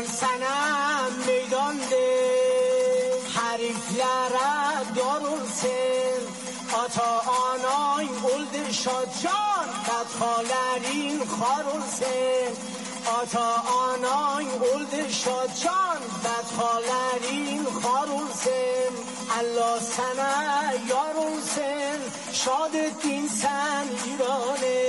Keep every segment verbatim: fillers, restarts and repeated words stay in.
Aman sanam meydande Hariflere darulsen Ata anay ulde şadcan Bedhalerin kharulsen Ata anay ulde şadcan Bedhalerin kharulsen Allah sana yarulsen Şadettin sen İran'e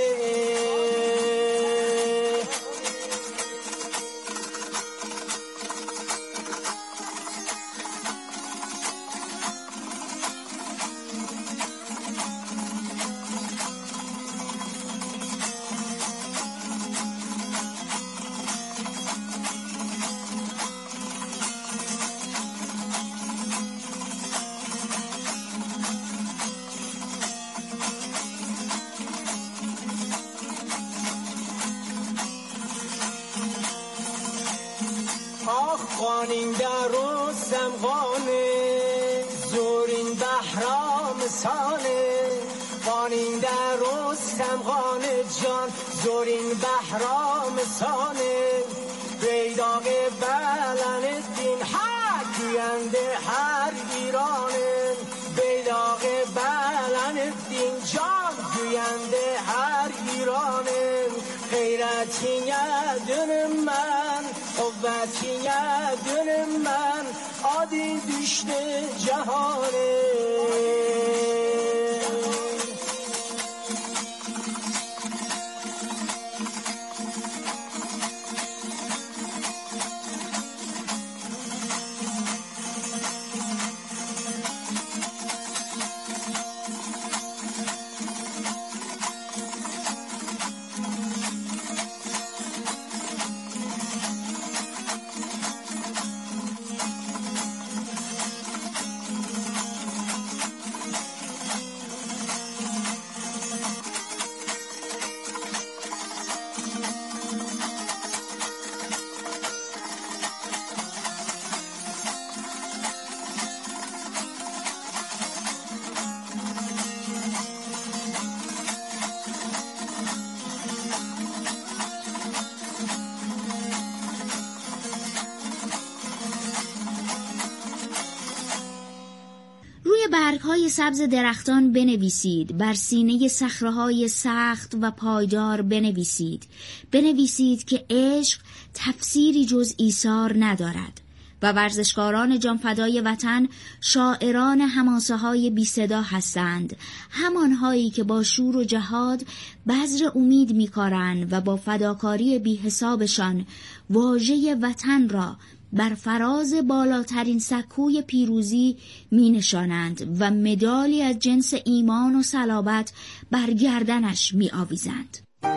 قانین در رستم قانه زورین بحرام سانه قانین در رستم قانه جان زورین بحرام سانه بیداغ بلن الدین حق گوینده هر ایرانه بیداغ بلن الدین جان گوینده هر ایرانه غیرتی ندارم من قوتی ندارم من عادی düştü cehane برگ‌های سبز درختان بنویسید، بر سینه صخره‌های سخت و پایدار بنویسید. بنویسید که عشق تفسیری جز ایثار ندارد و ورزشکاران جانفدای وطن شاعران حماسه‌های بی صدا هستند، همانهایی که با شور و جهاد بذر امید می‌کارند و با فداکاری بی حسابشان واژه وطن را بر فراز بالاترین سکوی پیروزی می نشانند و مدالی از جنس ایمان و صلابت بر گردنش می آویزند.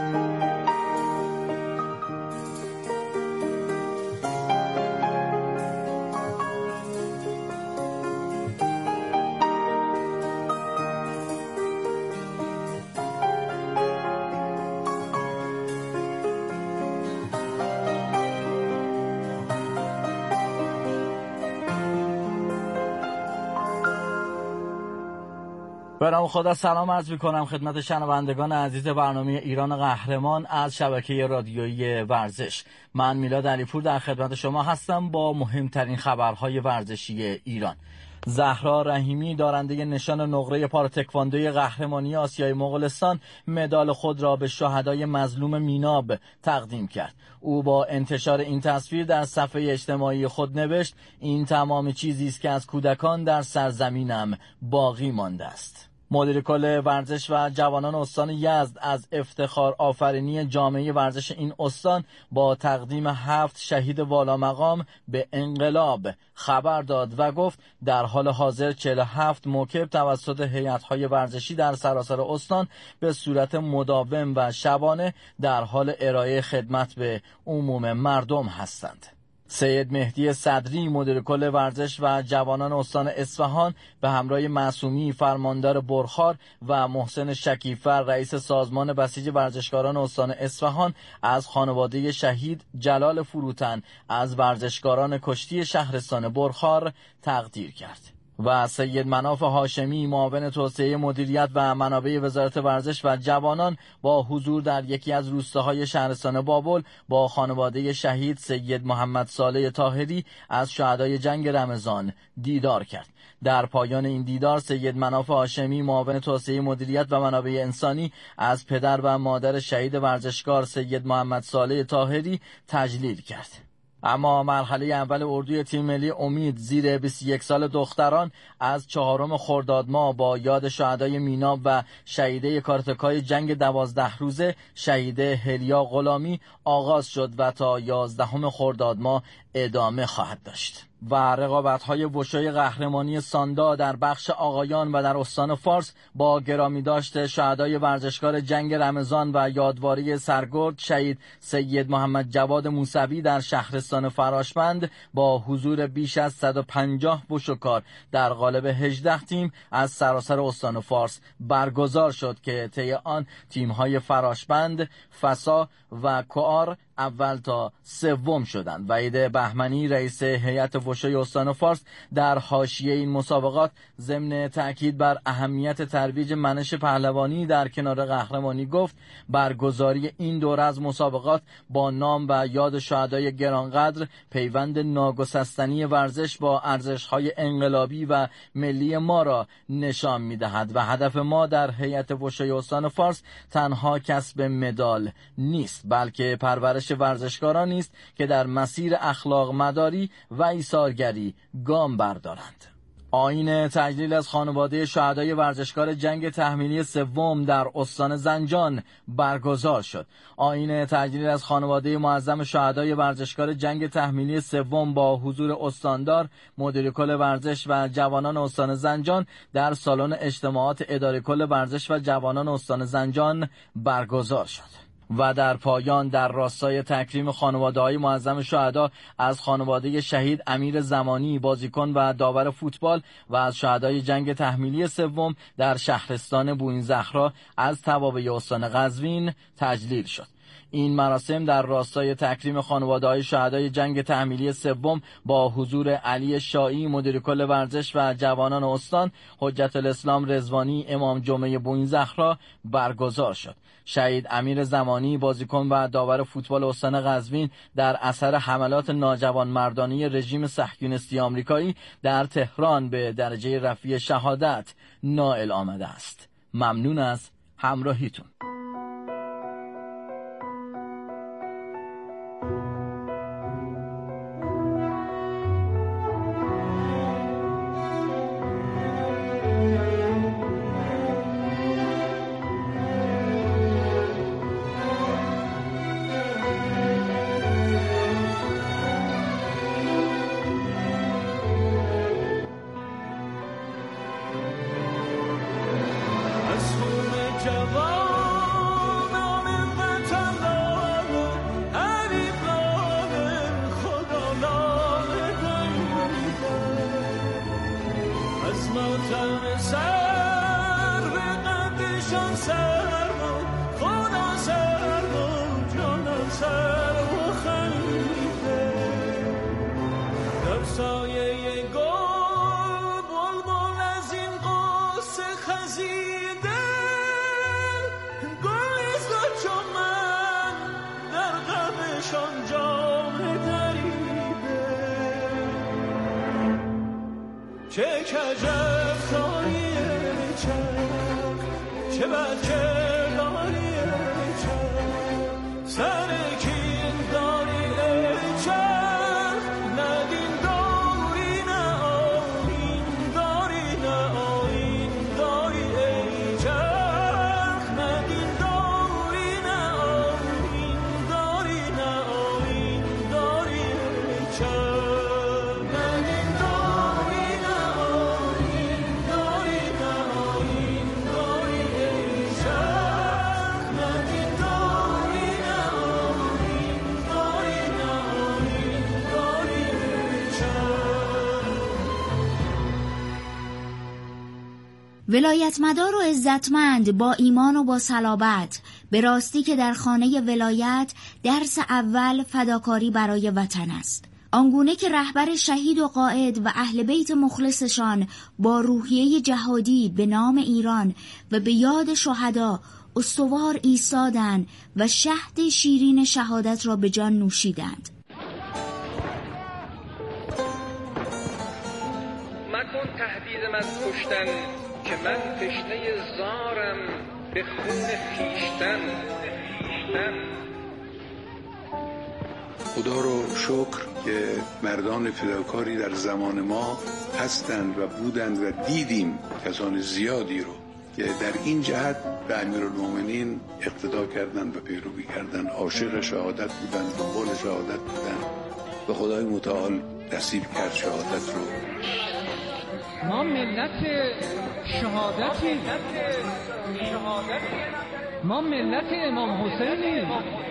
به نام خدا سلام عرض می‌کنم خدمت شنوندگان عزیز برنامه ایران قهرمان از شبکه رادیویی ورزش. من میلاد علیپور در خدمت شما هستم با مهمترین خبرهای ورزشی ایران. زهرا رحیمی دارنده نشان نقره پاراتکواندوی قهرمانی آسیای مغولستان مدال خود را به شهدای مظلوم میناب تقدیم کرد. او با انتشار این تصویر در صفحه اجتماعی خود نوشت: این تمام چیزی است که از کودکان در سرزمینم باقی مانده است. مدیر کل ورزش و جوانان استان یزد از افتخار آفرینی جامعه ورزش این استان با تقدیم هفت شهید والا مقام به انقلاب خبر داد و گفت در حال حاضر چهل و هفت موکب توسط هیئت‌های ورزشی در سراسر استان به صورت مداوم و شبانه در حال ارائه خدمت به عموم مردم هستند. سید مهدی صدری مدیر کل ورزش و جوانان استان اصفهان به همراه معصومی فرماندار برخار و محسن شکیفر رئیس سازمان بسیج ورزشکاران استان اصفهان از خانواده شهید جلال فروتن از ورزشکاران کشتی شهرستان برخار تقدیر کرد. و سید مناف هاشمی معاون توسعه مدیریت و منابع وزارت ورزش و جوانان با حضور در یکی از روستاهای شهرستان بابل با خانواده شهید سید محمد صالح طاهری از شهدای جنگ رمضان دیدار کرد. در پایان این دیدار سید مناف هاشمی معاون توسعه مدیریت و منابع انسانی از پدر و مادر شهید ورزشکار سید محمد صالح طاهری تجلیل کرد. اما مرحله اول اردوی تیم ملی امید زیر بیست و یک سال دختران از چهارم خرداد ماه با یاد شهدای میناب و شهیده کارتکای جنگ دوازده روزه شهیده هلیا غلامی آغاز شد و تا یازدهم خرداد ماه ادامه خواهد داشت. و رقابت‌های وشوی قهرمانی ساندا در بخش آقایان و در استان فارس با گرامی داشت شهدای ورزشکار جنگ رمضان و یادواری سرگرد شهید سید محمد جواد موسوی در شهرستان فراشبند با حضور بیش از صد و پنجاه وشوکار در قالب هجده تیم از سراسر استان فارس برگزار شد که طی آن تیم‌های فراشبند، فسا و کوار اول تا سوم شدند. وحید بهمنی رئیس هیئت وشوی استان فارس در حاشیه این مسابقات ضمن تاکید بر اهمیت ترویج منش پهلوانی در کنار قهرمانی گفت برگزاری این دوره از مسابقات با نام و یاد شهدای گرانقدر پیوند ناگسستنی ورزش با ارزش‌های انقلابی و ملی ما را نشان می‌دهد و هدف ما در هیئت وشوی استان فارس تنها کسب مدال نیست بلکه پرورش ورزشکارانی است که در مسیر اخلاق مداری و ایثارگری گام بردارند. آیین تجلیل از خانواده شهدای ورزشکار جنگ تحمیلی سوم در استان زنجان برگزار شد. آیین تجلیل از خانواده معظم شهدای ورزشکار جنگ تحمیلی سوم با حضور استاندار، مدیر کل ورزش و جوانان استان زنجان در سالن اجتماعات اداره کل ورزش و جوانان استان زنجان برگزار شد. و در پایان در راستای تکریم خانواده‌های معظم شهدا از خانواده شهید امیر زمانی بازیکن و داور فوتبال و از شهدای جنگ تحمیلی سوم در شهرستان بوئین زهرا از توابع استان قزوین تجلیل شد. این مراسم در راستای تکریم خانواده‌های شهدای جنگ تحمیلی سوم با حضور علی شایی مدیر کل ورزش و جوانان استان، حجت الاسلام رضوانی امام جمعه بوئین زهرا برگزار شد. شهید امیر زمانی بازیکن و داور فوتبال استان قزوین در اثر حملات ناجوانمردانه رژیم صهیونیستی آمریکایی در تهران به درجه رفیع شهادت نائل آمده است. ممنون از همراهیتون. چه کجب سایه چرخ چه بد کرداری چرخ سر کین داری چرخ ندین داری نه آین داری نه آین داری ای چرخ ندین داری نه آین داری نه آین داری ای چرخ ولایتمدار و عزتمند با ایمان و با صلابت، به راستی که در خانه ولایت درس اول فداکاری برای وطن است. آنگونه که رهبر شهید و قائد و اهل بیت مخلصشان با روحیه جهادی به نام ایران و به یاد شهدا استوار ایستادند و شهد شیرین شهادت را به جان نوشیدند. مکن تهدیدم از کشتن که من تشنه زارم به خون خویشتن. خدا رو شکر که مردان فداکاری در زمان ما هستند و بودند و دیدیم کسان زیادی رو که در این جهت به امیرالمومنین اقتدا کردند و پیروی کردند، عاشق شهادت بودند، دنبال شهادت بودند و خدای متعال نصیب کرد شهادت رو. ما ملت شهادتی، ما ملت امام حسینیم.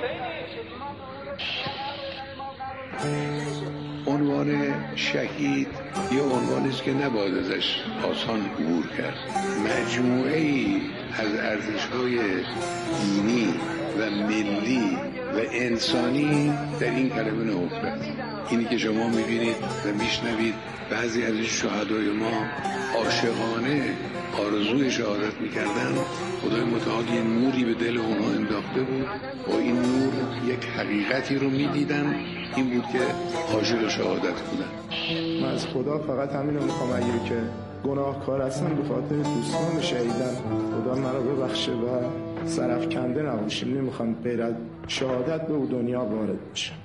عنوان شهید یه عنوانی است که نباید ازش آسان عبور کرد. مجموعه ای از ارزش‌های دینی و ملی و انسانی در این کلمه نهفته. اینی که شما می‌بینید و میشنوید بعضی از این شهدای ما عاشقانه آرزوی شهادت می‌کردن، خدای متعال یه نوری به دل اونها انداخته بود و این نور یک حقیقتی رو می‌دیدن، این بود که عاشق شهادت بودن. من از خدا فقط همین رو میخوام، اگه که گناهکار هستم به خاطر دوستان شهیدن خدا مرا ببخشه و سرفکنده نباشیم. نمیخوام غیر از شهادت به او دنیا وارد بشم.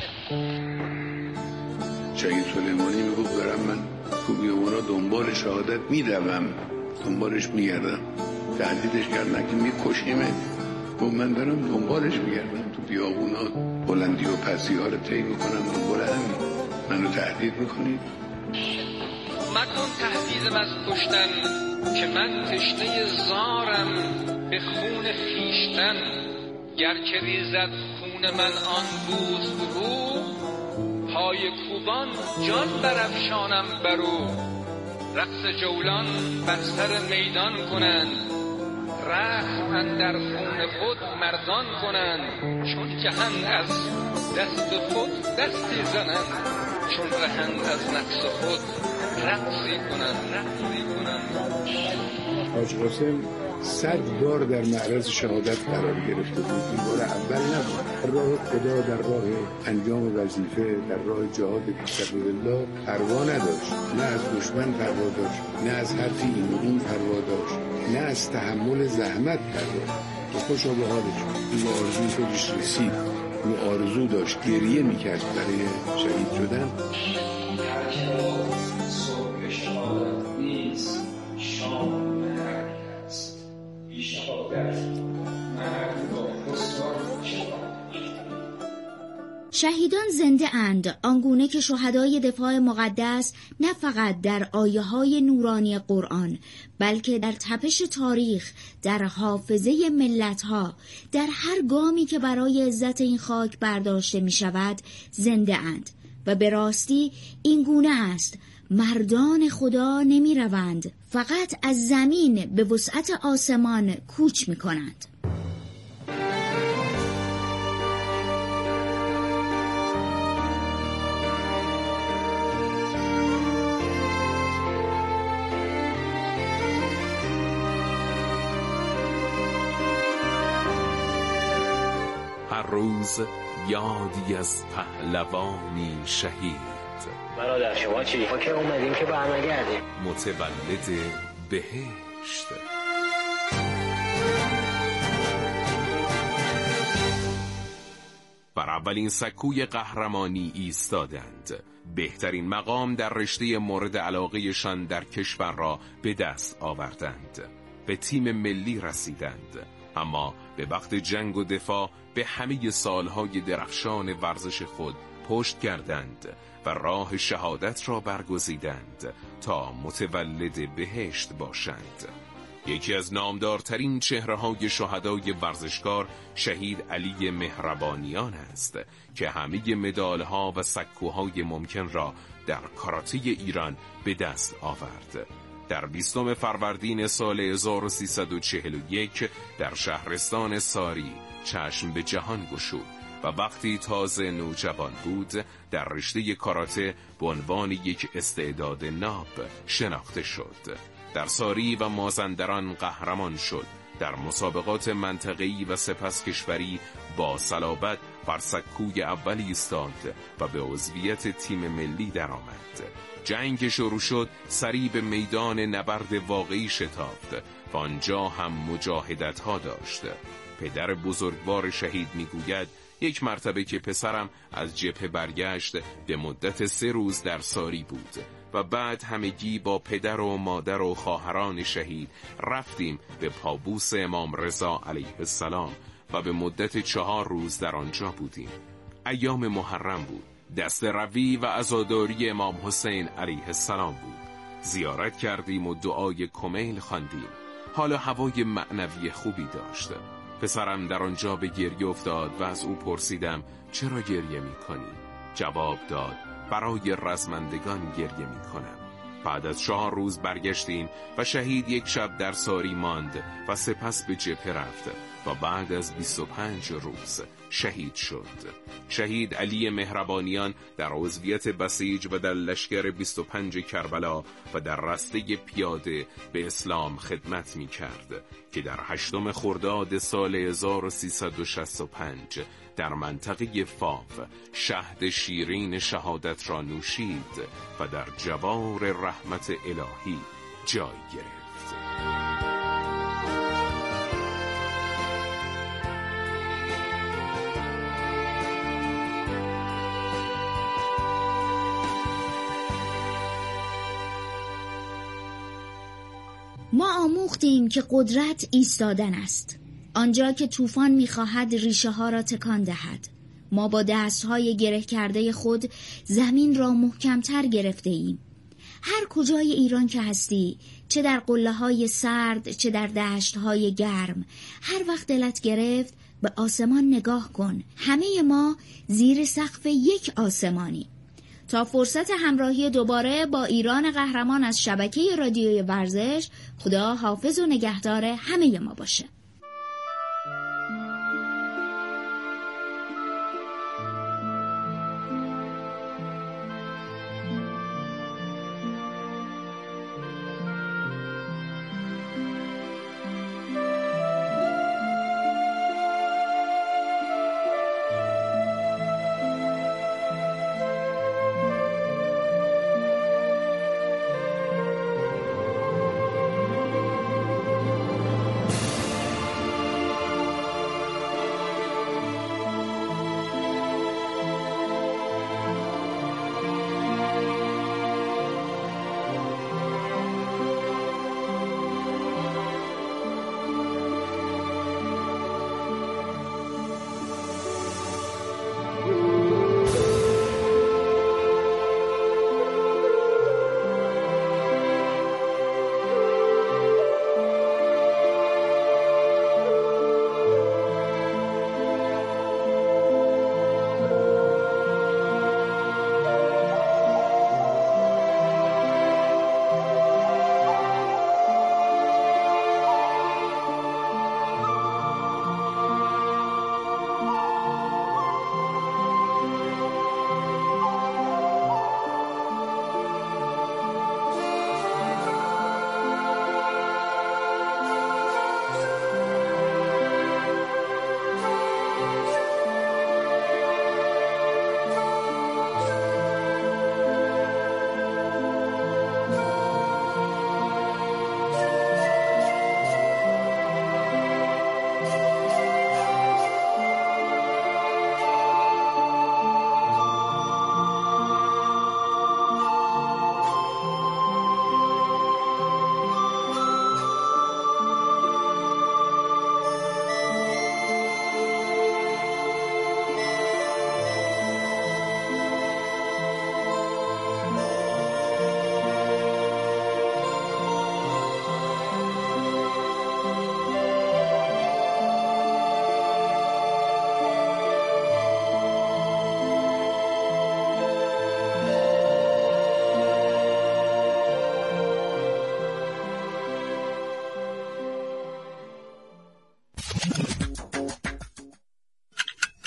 شهید سلیمانی میگفت دارم من تو بیابونا دنبال شهادت میدوم، دنبالش میگردم. تهدیدش کردن که میکشیمه و من دارم دنبالش میگردم تو بیابونا، بلندی و پستی ها رو طی میکنم دنبال همین. منو تهدید میکنید؟ مکن تهدیدم از کشتن که من تشنه زارم به خون خویشتن. گر که ریزد خون من آن دوست رو، پای کوبان جان برافشانم برو. رقص جولان بر سر میدان کنند، رحم اندر خون خود مردان کنند. چون جهند از دست خود دستی زنند، چون رهند از نفس خود رقصی کنند رقصی کنند. حاج قاسم صد بار در معرض شهادت قرار گرفته بود. این بار اول نبود. در راه خدا، در راه انجام وظیفه، در راه جهاد فی سبیل الله پروا نداشت. نه از دشمن پروا داشت، نه از حرفی این و اون پروا داشت، نه از تحمل زحمت پروا داشت. خوشا به حالش. این آرزوی خودش رسید. این آرزو داشت، گریه میکرد برای شهید شدن. صبح شهادت نیست، شام شهیدان زنده اند، آنگونه که شهدای دفاع مقدس نه فقط در آیه های نورانی قرآن، بلکه در تپش تاریخ، در حافظه ملت ها، در هر گامی که برای عزت این خاک برداشته می شود زنده اند. و به راستی این گونه است. مردان خدا نمی روند، فقط از زمین به وسعت آسمان کوچ می کنند. هر روز یادی از پهلوانی شهید. برادر شما چی؟ ما که اومدیم که برنگردیم. متولد بهشت. بر اولین سکوی قهرمانی ایستادند. بهترین مقام در رشته مورد علاقهشان در کشور را به دست آوردند. به تیم ملی رسیدند. اما به وقت جنگ و دفاع به همه سالهای درخشان ورزش خود پشت کردند و راه شهادت را برگزیدند تا متولد بهشت باشند. یکی از نامدارترین چهره‌های شهدای ورزشکار شهید علی مهربانیان است که همه مدال‌ها و سکوهای ممکن را در کاراته ایران به دست آورد. در بیستم فروردین سال هزار و سیصد و چهل و یک در شهرستان ساری چشم به جهان گشود و وقتی تازه نوجوان بود در رشته کاراته به عنوان یک استعداد ناب شناخته شد. در ساری و مازندران قهرمان شد. در مسابقات منطقه‌ای و سپس کشوری با صلابت بر سکوی اول ایستاد و به عضویت تیم ملی درآمد. جنگ شروع شد، سری به میدان نبرد واقعی شتافت و آنجا هم مجاهدت ها داشت. پدر بزرگوار شهید میگوید یک مرتبه که پسرم از جبهه برگشت به مدت سه روز در ساری بود و بعد همگی با پدر و مادر و خواهران شهید رفتیم به پابوس امام رضا علیه السلام و به مدت چهار روز در آنجا بودیم. ایام محرم بود. دست روی و عزاداری امام حسین علیه السلام بود. زیارت کردیم و دعای کمیل خواندیم. حالا هوای معنوی خوبی داشت. پسرم در آنجا به گریه افتاد و از او پرسیدم چرا گریه می کنی؟ جواب داد برای رزمندگان گریه می کنم. بعد از چهار روز برگشتیم و شهید یک شب در ساری ماند و سپس به جبهه رفت و بعد از بیست و پنج روز شهید شد. شهید علی مهربانیان در عضویت بسیج و در لشکر بیست و پنج کربلا و در رسته پیاده به اسلام خدمت می کرد که در هشتم خرداد سال هزار و سیصد و شصت و پنج در منطقه فاف شهد شیرین شهادت را نوشید و در جوار رحمت الهی جای گرفت. ما آموختیم که قدرت ایستادن است. آنجا که طوفان می‌خواهد ریشه ها را تکان دهد، ما با دست‌های گره کرده خود زمین را محکم‌تر گرفته ایم. هر کجای ایران که هستی، چه در قله‌های سرد چه در دشت‌های گرم، هر وقت دلت گرفت به آسمان نگاه کن. همه ما زیر سقف یک آسمانی. تا فرصت همراهی دوباره با ایران قهرمان از شبکه رادیوی ورزش، خدا حافظ و نگهدار همه ما باشه.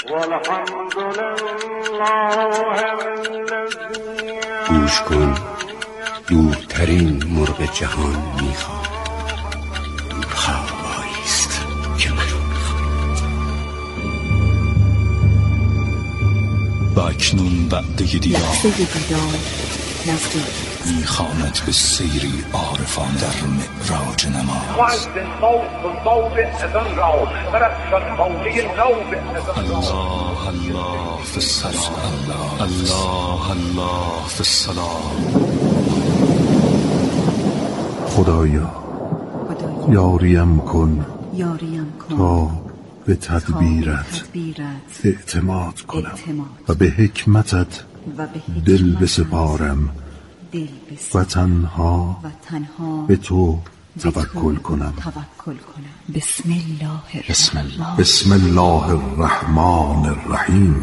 گوش کن، دورترین مرغ جهان میخواد. هوایی است که منو میخواد. و اکنون وعده دیدار لحظه دیدار نزدیک میخواند به سیری عارفان در معراج نماز. الله الله فی السلام، الله الله فی السلام. خدایا یاریم کن یاریم کن تا به تدبیرت اعتماد کنم و به حکمتت دل بسپارم و تنها به تو توکل کنم. بسم الله بسم الله بسم الله الرحمن الرحیم.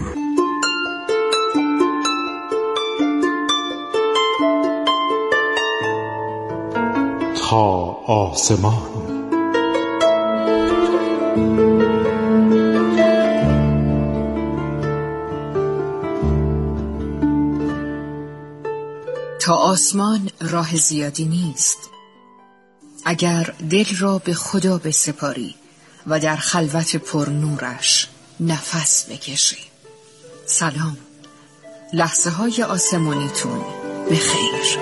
تا آسمان. تا آسمان راه زیادی نیست. اگر دل را به خدا بسپاری و در خلوت پر نورش نفس بکشی. سلام، لحظه های آسمانیتون به خیر.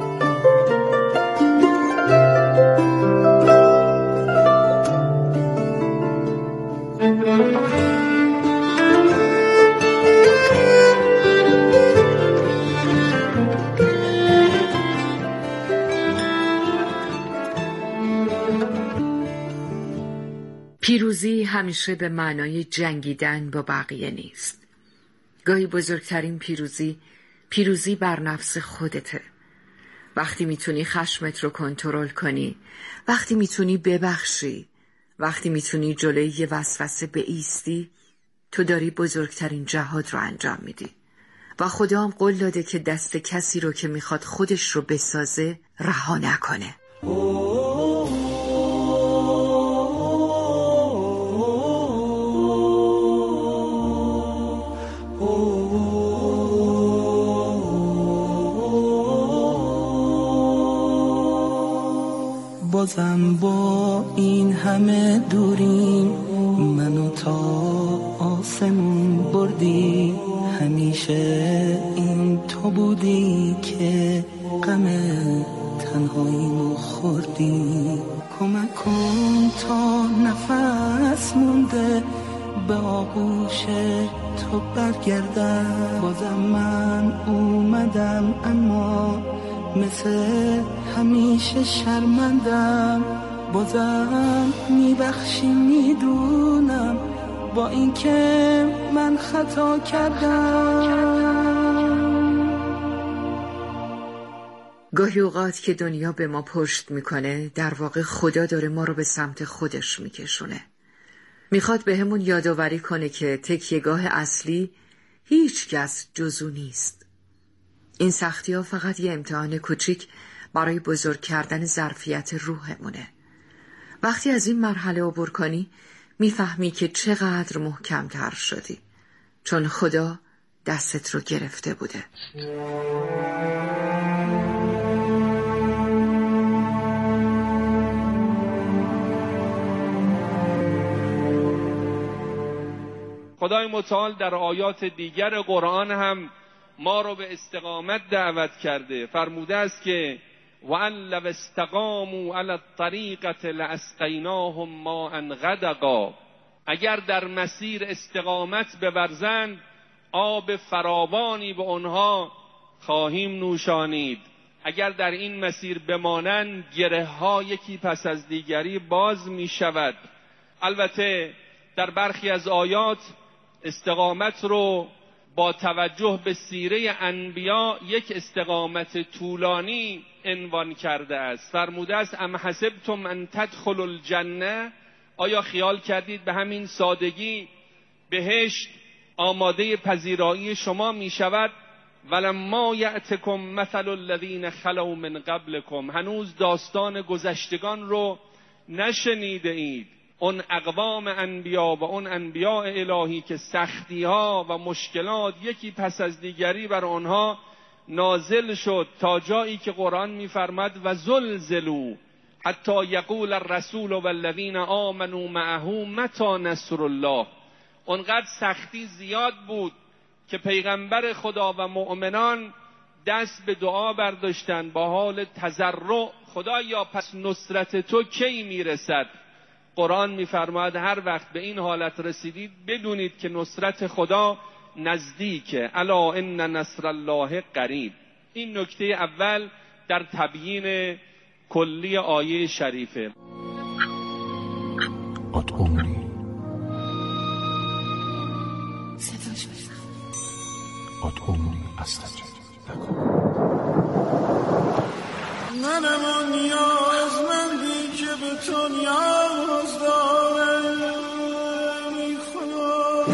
پیروزی همیشه به معنای جنگیدن با بقیه نیست. گاهی بزرگترین پیروزی پیروزی بر نفس خودته. وقتی میتونی خشمت رو کنترل کنی، وقتی میتونی ببخشی، وقتی میتونی جلوی یه وسوسه بایستی، تو داری بزرگترین جهاد رو انجام میدی. و خدا هم قول داده که دست کسی رو که میخواد خودش رو بسازه رها نکنه. بازم با این همه دوریم منو تا آسمون بردی. همیشه این تو بودی که غم تنهاییمو خوردی. کمک کن تا نفس مونده به آغوش تو برگردم. بازم من اومدم اما مثل همیشه شرمندم. بازم میبخشی میدونم با اینکه من خطا کردم. گاهی اوقات که دنیا به ما پشت میکنه، در واقع خدا داره ما رو به سمت خودش میکشونه. میخواد به همون یادآوری کنه که تکیهگاه اصلی هیچ کس جزو نیست. این سختی ها فقط یه امتحان کوچیک برای بزرگ کردن ظرفیت روحمونه. وقتی از این مرحله عبور کنی، میفهمی که چقدر محکم تر شدی، چون خدا دستت رو گرفته بوده. خدای متعال در آیات دیگر قرآن هم ما رو به استقامت دعوت کرده. فرموده است که وَأَنْ لَوْ اسْتَقَامُوا عَلَى الطَّرِيقَةِ لَأَسْقَيْنَاهُمْ مَاءً غَدَقًا. اگر در مسیر استقامت بورزند، آب فراوانی به آنها خواهیم نوشانید. اگر در این مسیر بمانند، گره ها یکی پس از دیگری باز می شود. البته در برخی از آیات استقامت رو با توجه به سیره انبیا یک استقامت طولانی عنوان کرده است. فرموده است ام حسبتم ان تدخلوا الجنه. آیا خیال کردید به همین سادگی بهشت آماده پذیرایی شما می شود؟ ولما یأتکم مثل الذین خلوا من قبلکم. هنوز داستان گذشتگان رو نشنیده اید. اون اقوام انبیا و اون انبیاء الهی که سختی ها و مشکلات یکی پس از دیگری بر آنها نازل شد، تا جایی که قرآن می‌فرماد و زلزلوا حتی یقول الرسول والذین آمنوا معه متی نصر الله. اونقدر سختی زیاد بود که پیغمبر خدا و مؤمنان دست به دعا برداشتن با حال تضرع، خدایا پس نصرت تو کی میرسد؟ قرآن میفرماید هر وقت به این حالت رسیدید بدونید که نصرت خدا نزدیکه. الا ان نصر الله قریب. این نکته اول در تبیین کلی آیه شریفه. ادعونی ادعونی استجب لکم. منم نیازمندی که به تو نیاز دارم خدا.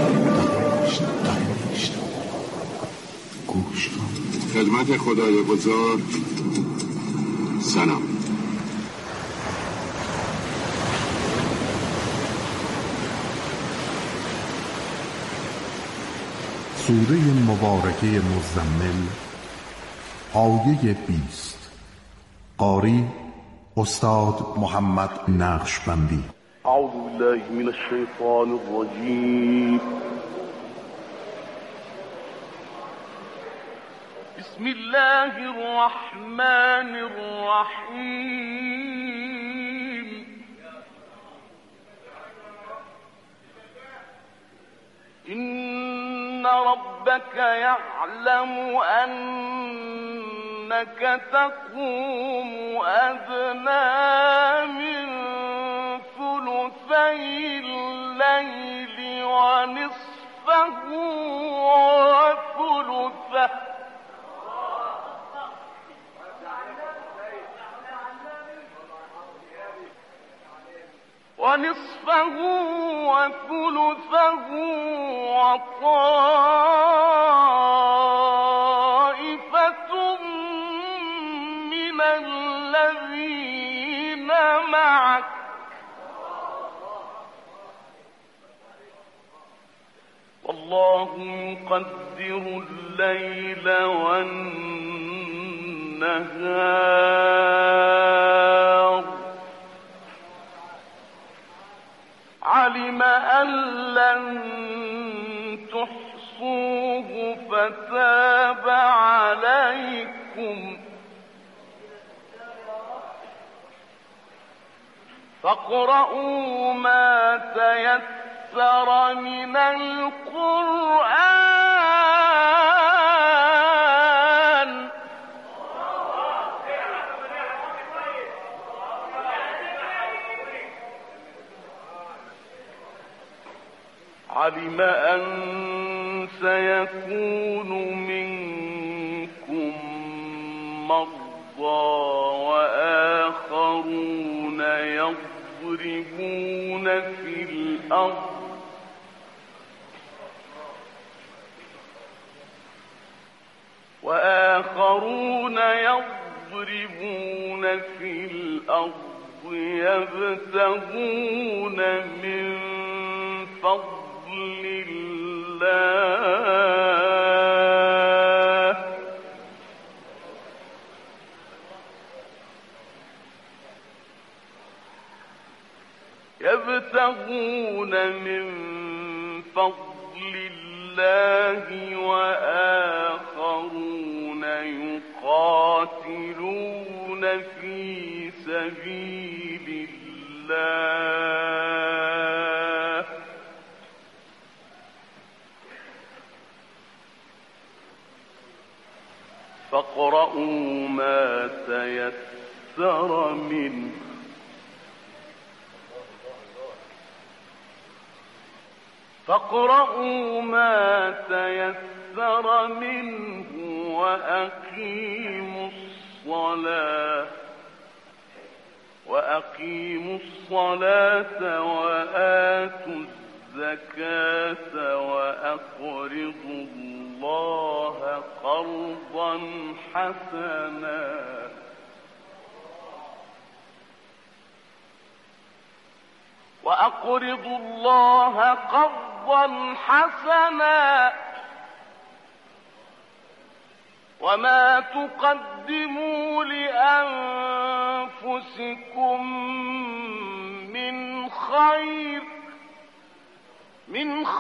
گوش کن. خدمت خدای بزرگ سلام. سوره مبارکه مزمل، آیه بیست. قاری استاد محمد نقشبندی. اعوذ بالله من الشیطان الرجیم. بسم الله الرحمن الرحیم. إن ربك يعلم أنك تقوم أدنى من ثلثي الليل ونصفه وثلثه ونصفه وثلثه وطائفة من الذين معك والله يقدر الليل والنهار علم أن لن تحصوه فتاب عليكم فاقرؤوا ما تيسر من القرآن علم أن سيكون منكم مرضى وآخرون يضربون في الأرض وآخرون يضربون في الأرض يبتغون من فضل الله يبتغون من فضل الله وآخرون يقاتلون في سبيل الله فاقرؤوا ما تيسر منه فاقرؤوا ما تيسر منه وأقيموا الصلاة وأقيموا الصلاة وآتوا الزكاة وأقرضوا الله قرضا حسنا وأقرضوا الله قرضا حسنا وما تقدموا لأنفسكم من خير من